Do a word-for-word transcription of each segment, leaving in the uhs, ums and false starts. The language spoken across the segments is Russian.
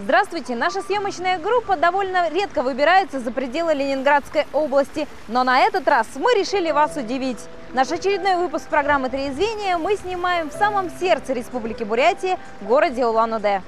Здравствуйте! Наша съемочная группа довольно редко выбирается за пределы Ленинградской области, но на этот раз мы решили вас удивить. Наш очередной выпуск программы «Трезвение» мы снимаем в самом сердце Республики Бурятия, в городе Улан-Удэ.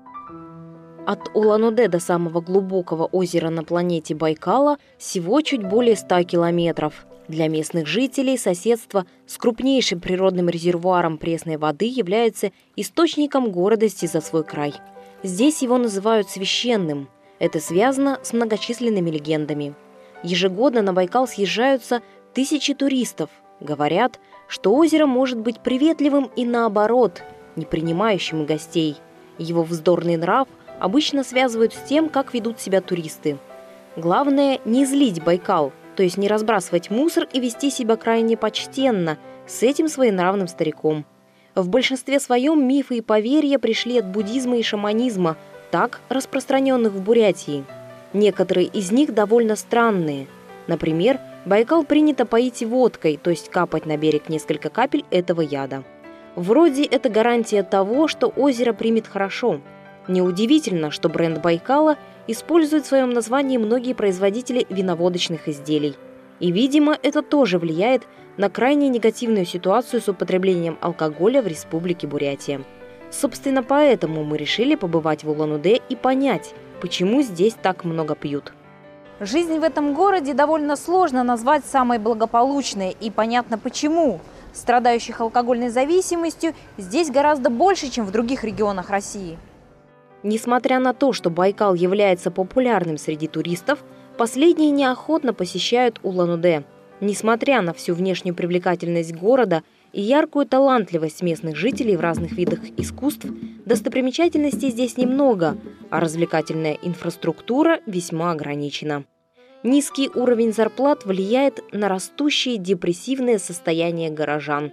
От Улан-Удэ до самого глубокого озера на планете Байкала всего чуть более ста километров. Для местных жителей соседство с крупнейшим природным резервуаром пресной воды является источником гордости за свой край. Здесь его называют священным. Это связано с многочисленными легендами. Ежегодно на Байкал съезжаются тысячи туристов. Говорят, что озеро может быть приветливым и наоборот, не принимающим гостей. Его вздорный нрав обычно связывают с тем, как ведут себя туристы. Главное – не злить Байкал, то есть не разбрасывать мусор и вести себя крайне почтенно с этим своенравным стариком. В большинстве своем мифы и поверья пришли от буддизма и шаманизма, так распространенных в Бурятии. Некоторые из них довольно странные. Например, Байкал принято поить водкой, то есть капать на берег несколько капель этого яда. Вроде это гарантия того, что озеро примет хорошо. Неудивительно, что бренд Байкала использует в своем названии многие производители виноводочных изделий. И, видимо, это тоже влияет на крайне негативную ситуацию с употреблением алкоголя в Республике Бурятия. Собственно, поэтому мы решили побывать в Улан-Удэ и понять, почему здесь так много пьют. Жизнь в этом городе довольно сложно назвать самой благополучной, и понятно почему. Страдающих алкогольной зависимостью здесь гораздо больше, чем в других регионах России. Несмотря на то, что Байкал является популярным среди туристов, последние неохотно посещают Улан-Удэ. Несмотря на всю внешнюю привлекательность города и яркую талантливость местных жителей в разных видах искусств, достопримечательностей здесь немного, а развлекательная инфраструктура весьма ограничена. Низкий уровень зарплат влияет на растущее депрессивное состояние горожан.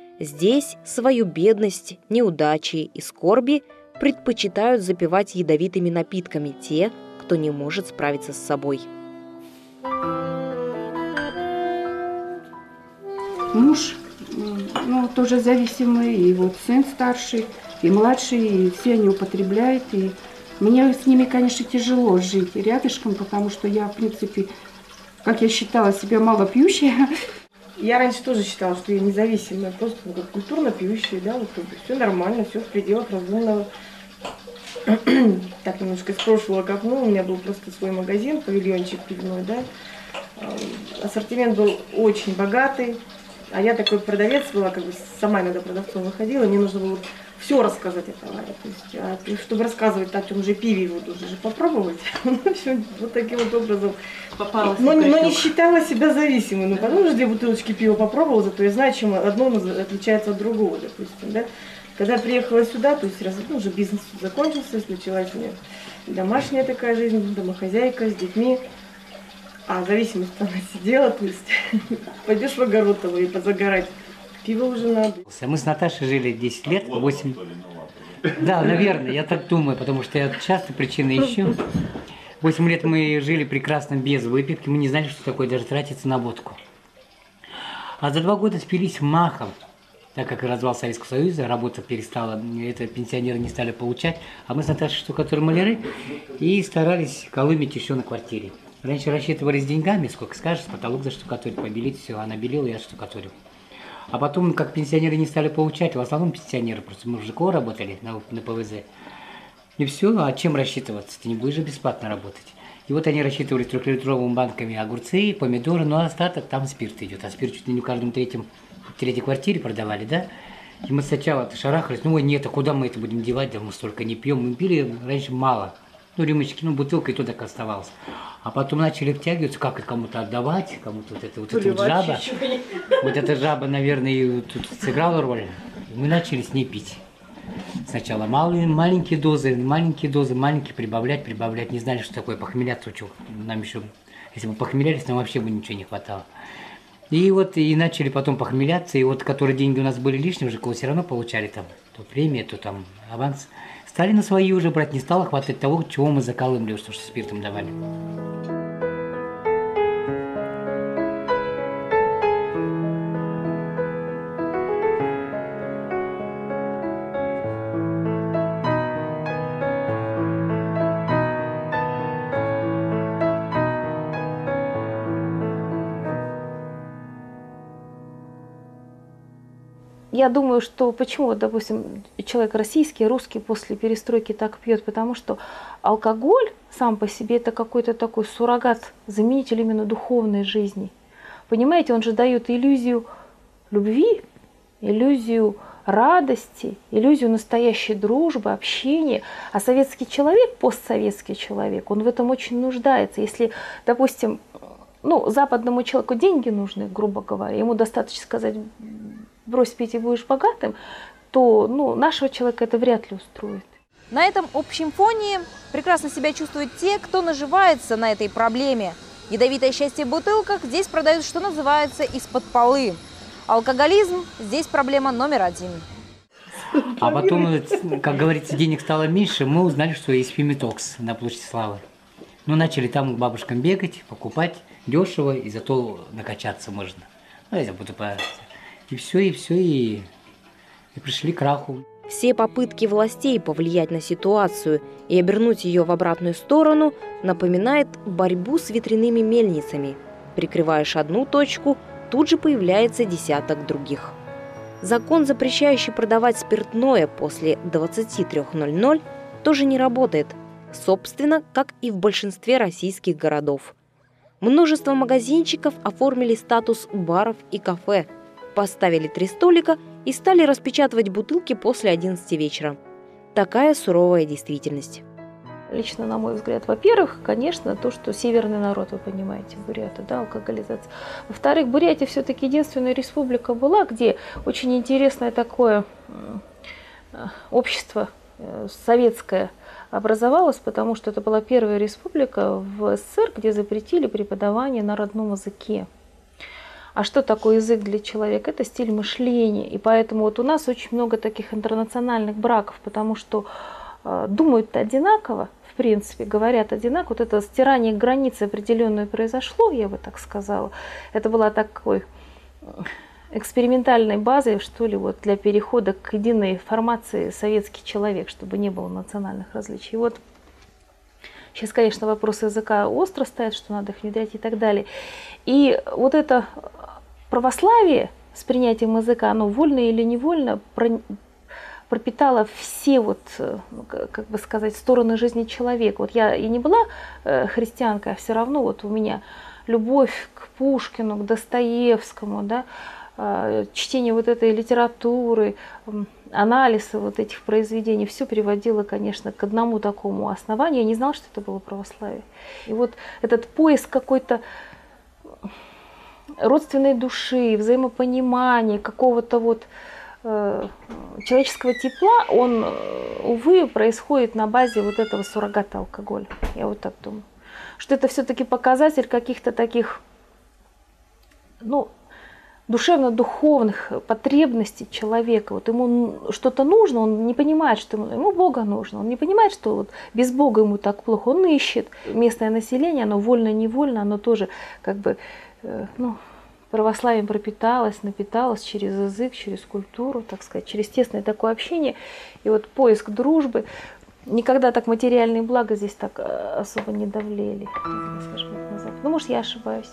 Здесь свою бедность, неудачи и скорби предпочитают запивать ядовитыми напитками те, кто не может справиться с собой. Муж, ну, тоже зависимый, и вот сын старший, и младший, и все они употребляют. И мне с ними, конечно, тяжело жить рядышком, потому что я, в принципе, как я считала себя малопьющая. Я раньше тоже считала, что я независимая, просто ну, как культурно пьющая, да, вот все нормально, все в пределах разумного. Так, немножко из прошлого копну, у меня был просто свой магазин, павильончик пивной, да. Ассортимент был очень богатый, а я такой продавец была, как бы сама иногда продавцом выходила, мне нужно было все рассказать о товаре. То есть, а, чтобы рассказывать о том же пиве, его должен же попробовать. Вот таким вот образом. Попалась. Но, но не считала себя зависимой. Ну, потому что две бутылочки пива попробовала, зато я знаю, чем одно отличается от другого, допустим, да. Когда я приехала сюда, то есть раз, ну, уже бизнес закончился, началась у меня домашняя такая жизнь, домохозяйка с детьми. А зависимость она сидела, то есть пойдешь в огород и позагорать, пиво уже надо. Мы с Наташей жили десять лет, восемь. Да, наверное, я так думаю, потому что я часто причины ищу. восемь лет мы жили прекрасно без выпивки, мы не знали, что такое даже тратиться на водку. А за два года спились махом. Так как развал Советского Союза, работа перестала, это пенсионеры не стали получать, а мы с Наташей штукатуры маляры и старались колымить еще на квартире. Раньше рассчитывались деньгами, сколько скажешь, потолок заштукатурить, побелить, все, она белила, я штукатурил. А потом, как пенсионеры не стали получать, в основном пенсионеры, просто мы в ЖКО работали на, на ПВЗ. И все, а чем рассчитываться? Ты не будешь же бесплатно работать. И вот они рассчитывали трехлитровыми банками огурцы, помидоры, но остаток там спирт идет, а спирт чуть ли не в каждом третьем в третьей квартире продавали, да? И мы сначала шарахались, ну нет, а куда мы это будем девать, да мы столько не пьем. Мы пили раньше мало, ну рюмочки, ну бутылка и то так оставалось. А потом начали втягиваться, как и кому-то отдавать, кому-то вот это вот, это вот жаба. Вот эта жаба, наверное, и тут сыграла роль. И мы начали с ней пить. Сначала малые, маленькие дозы, маленькие дозы, маленькие прибавлять, прибавлять. Не знали, что такое похмеляться. Нам еще, если бы похмелялись, нам вообще бы ничего не хватало. И вот и начали потом похмеляться, и вот которые деньги у нас были лишние, уже кого все равно получали там, то премия, то там аванс. Стали на свои уже брать, не стало хватать того, чего мы закалывали, что спиртом давали. я думаю, что почему, вот, допустим, человек российский, русский после перестройки так пьет, потому что алкоголь сам по себе это какой-то такой суррогат, заменитель именно духовной жизни. Понимаете, он же дает иллюзию любви, иллюзию радости, иллюзию настоящей дружбы, общения. А советский человек, постсоветский человек, он в этом очень нуждается. Если, допустим, ну, западному человеку деньги нужны, грубо говоря, ему достаточно сказать, брось пить и будешь богатым, то ну, нашего человека это вряд ли устроит. На этом общем фоне прекрасно себя чувствуют те, кто наживается на этой проблеме. Ядовитое счастье в бутылках здесь продают, что называется, из-под полы. Алкоголизм здесь проблема номер один. А потом, как говорится, денег стало меньше, мы узнали, что есть Фимитокс на площади Славы. Ну, начали там к бабушкам бегать, покупать дешево, и зато накачаться можно. Ну, я буду по... И все, и все, и... и пришли к краху. Все попытки властей повлиять на ситуацию и обернуть ее в обратную сторону напоминает борьбу с ветряными мельницами. Прикрываешь одну точку, тут же появляется десяток других. Закон, запрещающий продавать спиртное после двадцати трёх ноль-ноль, тоже не работает, собственно, как и в большинстве российских городов. Множество магазинчиков оформили статус баров и кафе, поставили три столика и стали распечатывать бутылки после одиннадцати вечера. Такая суровая действительность. Лично, на мой взгляд, во-первых, конечно, то, что северный народ, вы понимаете, буряты, да, алкоголизация. Во-вторых, Бурятия все-таки единственная республика была, где очень интересное такое общество советское образовалось, потому что это была первая республика в СССР, где запретили преподавание на родном языке. А что такое язык для человека? Это стиль мышления. И поэтому вот у нас очень много таких интернациональных браков, потому что э, думают одинаково, в принципе, говорят одинаково. Вот это стирание границы определенное произошло, я бы так сказала. Это была такой экспериментальной базой, что ли, вот для перехода к единой формации советский человек, чтобы не было национальных различий. И вот сейчас, конечно, вопросы языка остро стоят, что надо их внедрять и так далее. И вот это православие с принятием языка, оно вольно или невольно пропитало все вот, как бы сказать, стороны жизни человека. Вот я и не была христианкой, а все равно вот у меня любовь к Пушкину, к Достоевскому, да, чтение вот этой литературы, анализ вот этих произведений, все приводило, конечно, к одному такому основанию. Я не знала, что это было православие. И вот этот поиск какой-то родственной души, взаимопонимания, какого-то вот э, человеческого тепла, он, увы, происходит на базе вот этого суррогата алкоголя. Я вот так думаю. Что это все-таки показатель каких-то таких, ну, душевно-духовных потребностей человека. Вот ему что-то нужно, он не понимает, что ему, ему Бога нужно. Он не понимает, что вот без Бога ему так плохо. Он ищет. Местное население, оно вольно-невольно, оно тоже как бы, э, ну, православием пропиталось, напиталось через язык, через культуру, так сказать, через тесное такое общение. И вот поиск дружбы. Никогда так материальные блага здесь так особо не давлели, скажем, лет назад. Ну, может, я ошибаюсь.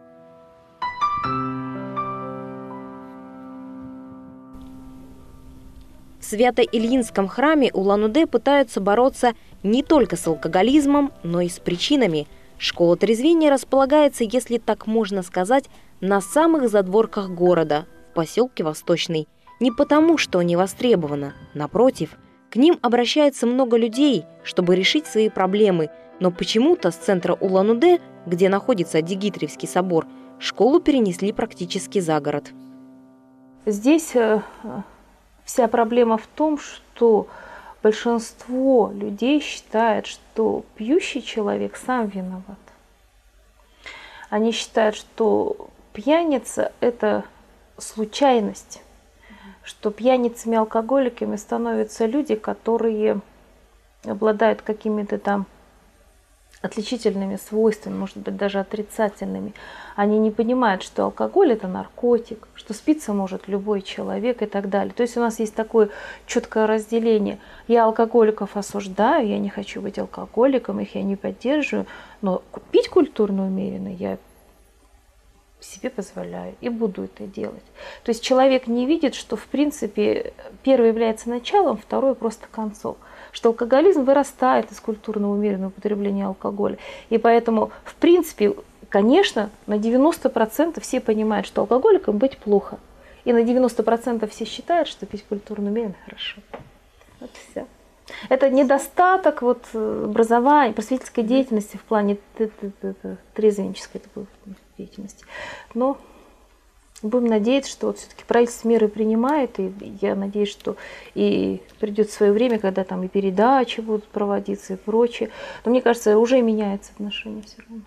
В Свято-Ильинском храме Улан-Удэ пытаются бороться не только с алкоголизмом, но и с причинами. Школа трезвения располагается, если так можно сказать, на самых задворках города, в поселке Восточный. Не потому, что не востребовано, напротив, к ним обращается много людей, чтобы решить свои проблемы, но почему-то с центра Улан-Удэ, где находится Дигитриевский собор, школу перенесли практически за город. Здесь вся проблема в том, что большинство людей считает, что пьющий человек сам виноват. Они считают, что пьяница – это случайность, что пьяницами, алкоголиками становятся люди, которые обладают какими-то там отличительными свойствами, может быть, даже отрицательными. Они не понимают, что алкоголь – это наркотик, что спиться может любой человек и так далее. То есть у нас есть такое четкое разделение. Я алкоголиков осуждаю, я не хочу быть алкоголиком, их я не поддерживаю, но пить культурно умеренно я себе позволяю и буду это делать. То есть человек не видит, что в принципе первое является началом, второе просто концом. Что алкоголизм вырастает из культурного умеренного употребления алкоголя. И поэтому, в принципе, конечно, на девяносто процентов все понимают, что алкоголиком быть плохо. И на девяносто процентов все считают, что пить культурно умеренно хорошо. Вот и все. Это недостаток вот образования, просветительской деятельности в плане трезвеннической такой деятельности. Но будем надеяться, что вот все-таки правительство меры принимает, и я надеюсь, что и придет свое время, когда там и передачи будут проводиться и прочее. Но мне кажется, уже меняется отношение все равно.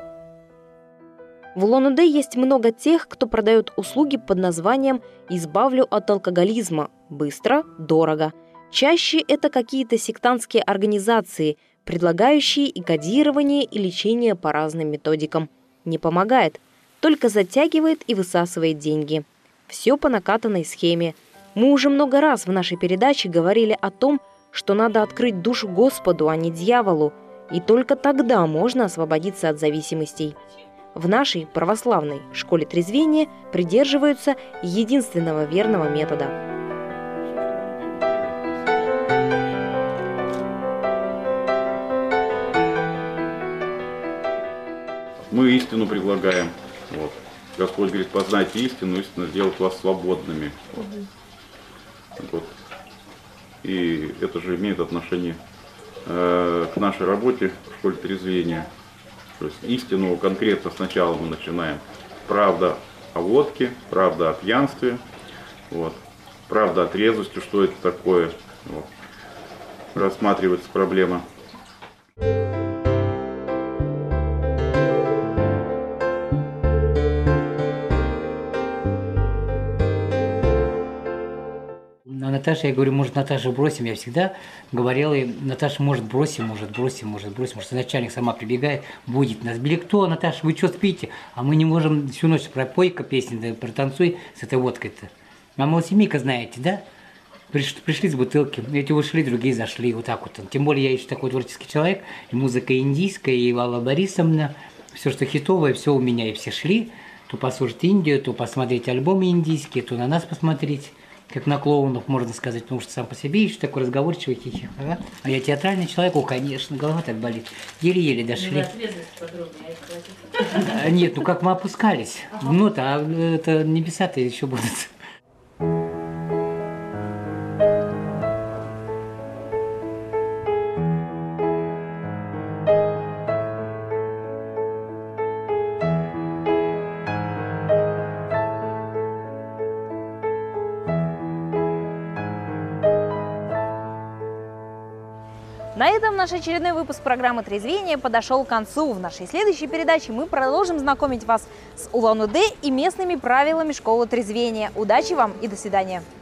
В Улан-Удэ есть много тех, кто продает услуги под названием «Избавлю от алкоголизма» быстро, дорого. Чаще это какие-то сектантские организации, предлагающие и кодирование, и лечение по разным методикам. Не помогает, только затягивает и высасывает деньги. Все по накатанной схеме. Мы уже много раз в нашей передаче говорили о том, что надо открыть душу Господу, а не дьяволу, и только тогда можно освободиться от зависимостей. В нашей православной школе трезвения придерживаются единственного верного метода. Мы истину предлагаем. Вот. Господь говорит, познайте истину, истина сделает вас свободными. Вот. Вот. И это же имеет отношение э, к нашей работе в школе трезвения. То есть истину конкретно сначала мы начинаем. Правда о водке, правда о пьянстве, вот. Правда о трезвости, что это такое. Вот. Рассматривается проблема. Наташа, я говорю, может, Наташа бросим. Я всегда говорила ей, Наташа, может, бросим, может, бросим, может, бросим. Может, начальник сама прибегает, будет нас. Били, кто, Наташа, вы что спите? А мы не можем всю ночь пропой-ка песни, да протанцуй с этой водкой-то. А мол, семейка, знаете, да? Пришли, пришли с бутылки, эти ушли, другие зашли, вот так вот. Тем более я еще такой творческий человек, и музыка индийская, и Алла Борисовна, все, что хитовое, все у меня, и все шли. То послушать Индию, то посмотреть альбомы индийские, то на нас посмотреть. Как на клоунов, можно сказать, потому что сам по себе еще такой разговорчивый, хихи. Ага. А я театральный человек, о, конечно, голова так болит. Еле-еле дошли. А, нет, ну как мы опускались. Ага. Ну-то, а это небеса-то еще будут. На этом наш очередной выпуск программы «Трезвение» подошел к концу. В нашей следующей передаче мы продолжим знакомить вас с Улан-Удэ и местными правилами школы трезвения. Удачи вам и до свидания!